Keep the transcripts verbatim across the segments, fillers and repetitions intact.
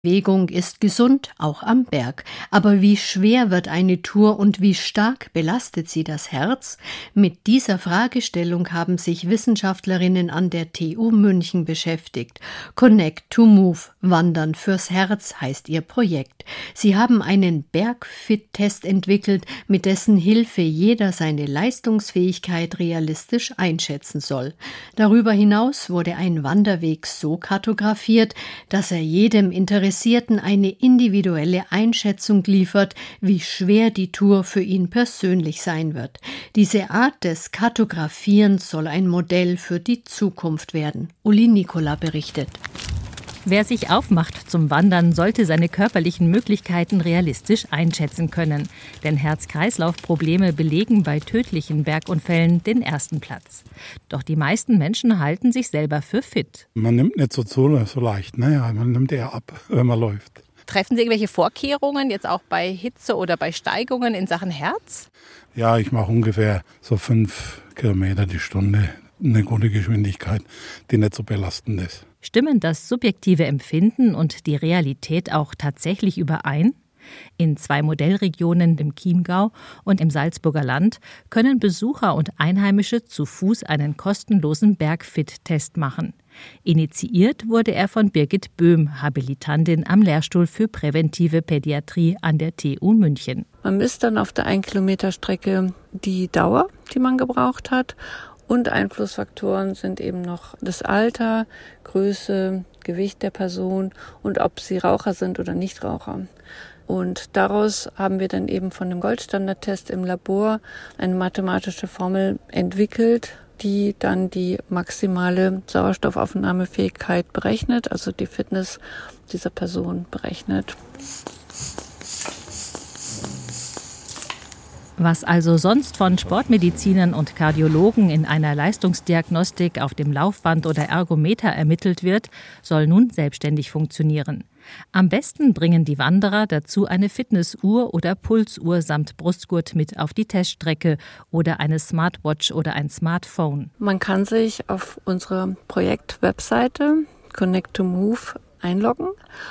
Bewegung ist gesund, auch am Berg. Aber wie schwer wird eine Tour und wie stark belastet sie das Herz? Mit dieser Fragestellung haben sich Wissenschaftlerinnen an der T U München beschäftigt. Connect to Move, Wandern fürs Herz heißt ihr Projekt. Sie haben einen Bergfit-Test entwickelt, mit dessen Hilfe jeder seine Leistungsfähigkeit realistisch einschätzen soll. Darüber hinaus wurde ein Wanderweg so kartografiert, dass er jedem Interessierten eine individuelle Einschätzung liefert, wie schwer die Tour für ihn persönlich sein wird. Diese Art des Kartografierens soll ein Modell für die Zukunft werden. Uli Nikola berichtet. Wer sich aufmacht zum Wandern, sollte seine körperlichen Möglichkeiten realistisch einschätzen können. Denn Herz-Kreislauf-Probleme belegen bei tödlichen Bergunfällen den ersten Platz. Doch die meisten Menschen halten sich selber für fit. Man nimmt nicht so, zu, so leicht, ne? Ja, man nimmt eher ab, wenn man läuft. Treffen Sie irgendwelche Vorkehrungen, jetzt auch bei Hitze oder bei Steigungen in Sachen Herz? Ja, ich mache ungefähr so fünf Kilometer die Stunde. Eine gute Geschwindigkeit, die nicht so belastend ist. Stimmen das subjektive Empfinden und die Realität auch tatsächlich überein? In zwei Modellregionen, im Chiemgau und im Salzburger Land, können Besucher und Einheimische zu Fuß einen kostenlosen Bergfit-Test machen. Initiiert wurde er von Birgit Böhm, Habilitantin am Lehrstuhl für präventive Pädiatrie an der T U München. Man misst dann auf der ein Kilometer Strecke die Dauer, die man gebraucht hat. Und Einflussfaktoren sind eben noch das Alter, Größe, Gewicht der Person und ob sie Raucher sind oder Nichtraucher. Und daraus haben wir dann eben von dem Goldstandardtest im Labor eine mathematische Formel entwickelt, die dann die maximale Sauerstoffaufnahmefähigkeit berechnet, also die Fitness dieser Person berechnet. Was also sonst von Sportmedizinern und Kardiologen in einer Leistungsdiagnostik auf dem Laufband oder Ergometer ermittelt wird, soll nun selbstständig funktionieren. Am besten bringen die Wanderer dazu eine Fitnessuhr oder Pulsuhr samt Brustgurt mit auf die Teststrecke oder eine Smartwatch oder ein Smartphone. Man kann sich auf unsere Projekt-Webseite Connect to Move einloggen.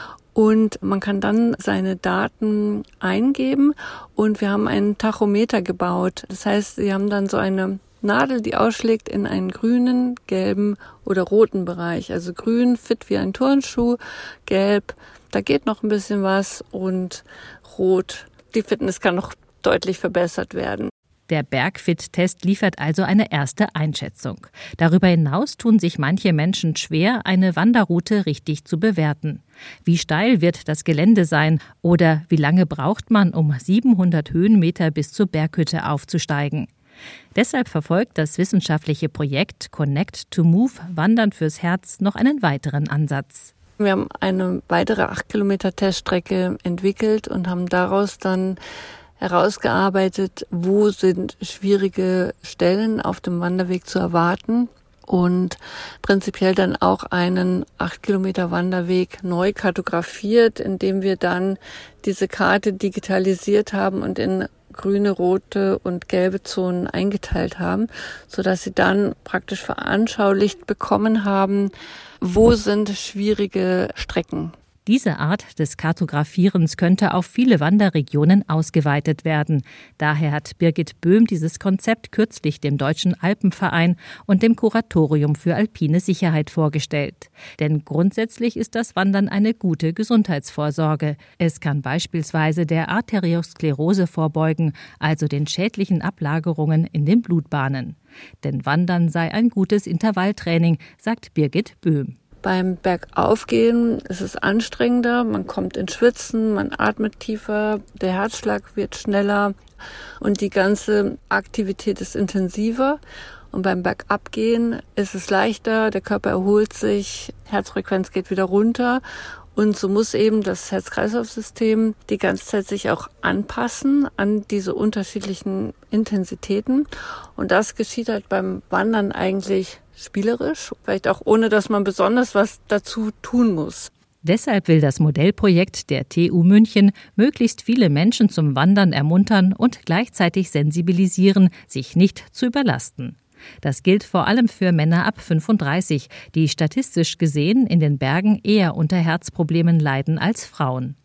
Und man kann dann seine Daten eingeben und wir haben einen Tachometer gebaut. Das heißt, Sie haben dann so eine Nadel, die ausschlägt in einen grünen, gelben oder roten Bereich. Also grün, fit wie ein Turnschuh, gelb, da geht noch ein bisschen was und rot, die Fitness kann noch deutlich verbessert werden. Der Bergfit-Test liefert also eine erste Einschätzung. Darüber hinaus tun sich manche Menschen schwer, eine Wanderroute richtig zu bewerten. Wie steil wird das Gelände sein oder wie lange braucht man, um siebenhundert Höhenmeter bis zur Berghütte aufzusteigen? Deshalb verfolgt das wissenschaftliche Projekt Connect to Move Wandern fürs Herz noch einen weiteren Ansatz. Wir haben eine weitere acht Kilometer Teststrecke entwickelt und haben daraus dann herausgearbeitet, wo sind schwierige Stellen auf dem Wanderweg zu erwarten und prinzipiell dann auch einen acht Kilometer Wanderweg neu kartografiert, indem wir dann diese Karte digitalisiert haben und in grüne, rote und gelbe Zonen eingeteilt haben, sodass sie dann praktisch veranschaulicht bekommen haben, wo sind schwierige Strecken. Diese Art des Kartografierens könnte auf viele Wanderregionen ausgeweitet werden. Daher hat Birgit Böhm dieses Konzept kürzlich dem Deutschen Alpenverein und dem Kuratorium für alpine Sicherheit vorgestellt. Denn grundsätzlich ist das Wandern eine gute Gesundheitsvorsorge. Es kann beispielsweise der Arteriosklerose vorbeugen, also den schädlichen Ablagerungen in den Blutbahnen. Denn Wandern sei ein gutes Intervalltraining, sagt Birgit Böhm. Beim Bergaufgehen ist es anstrengender, man kommt ins Schwitzen, man atmet tiefer, der Herzschlag wird schneller und die ganze Aktivität ist intensiver. Und beim Bergabgehen ist es leichter, der Körper erholt sich, Herzfrequenz geht wieder runter. Und so muss eben das Herz-Kreislauf-System die ganze Zeit sich auch anpassen an diese unterschiedlichen Intensitäten. Und das geschieht halt beim Wandern eigentlich spielerisch, vielleicht auch ohne, dass man besonders was dazu tun muss. Deshalb will das Modellprojekt der T U München möglichst viele Menschen zum Wandern ermuntern und gleichzeitig sensibilisieren, sich nicht zu überlasten. Das gilt vor allem für Männer ab fünfunddreißig, die statistisch gesehen in den Bergen eher unter Herzproblemen leiden als Frauen.